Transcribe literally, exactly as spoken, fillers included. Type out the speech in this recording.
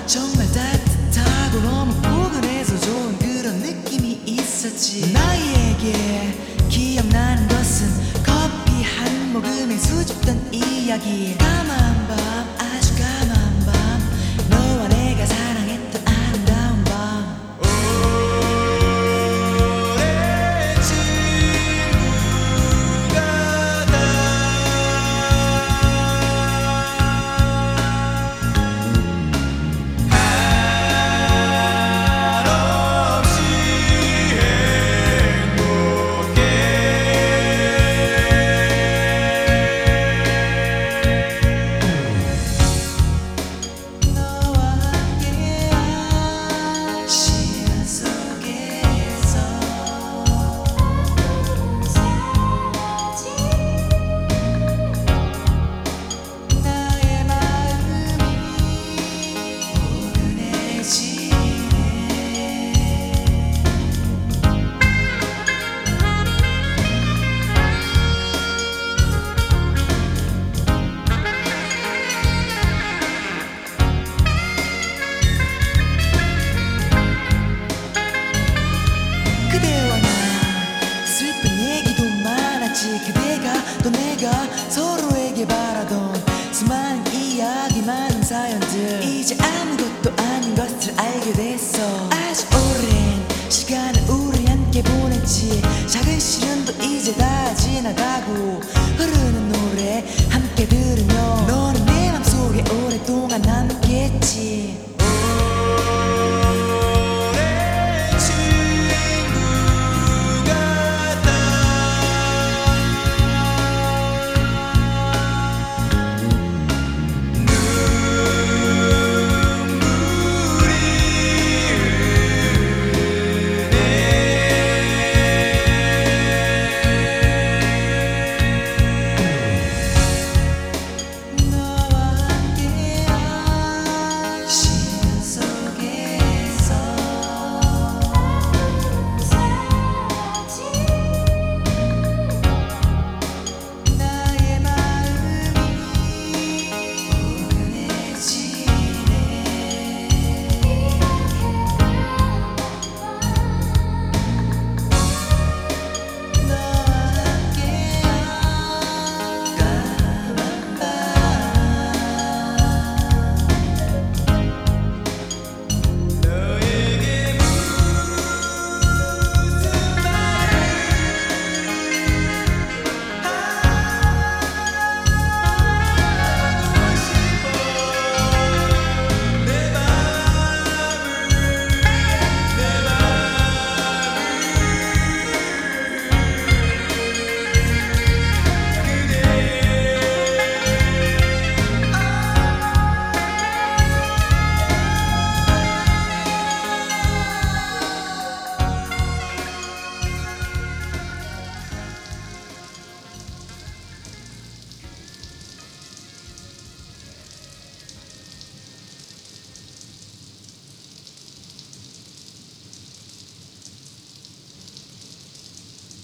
정말 따뜻하고 너무 포근해서 좋은 그런 느낌이 있었지. 나에게 기억나는 것은 커피 한 모금에 수줍던 이야기. 까만 밤 아주 까만 밤 너와 내가 사랑했던 아름다운 밤. 오랜 친구가 다 한없이 행복해. 너와 함께한 시간 속에서 나의 마음이 포근해지네. 그대와 나 슬픈 얘기도 많았지. 그대가 또 내가 서로에게 바라던 수많은 이야기 많은 사연들 이제 아무것도 아닌 것을 알게 됐어. 아주 오랜 시간을 우리 함께 보냈지. 작은 시련도 이제 다 지나가고 흐르는 노래 함께 들으며 너는 내 맘속에 오랫동안 남겠지.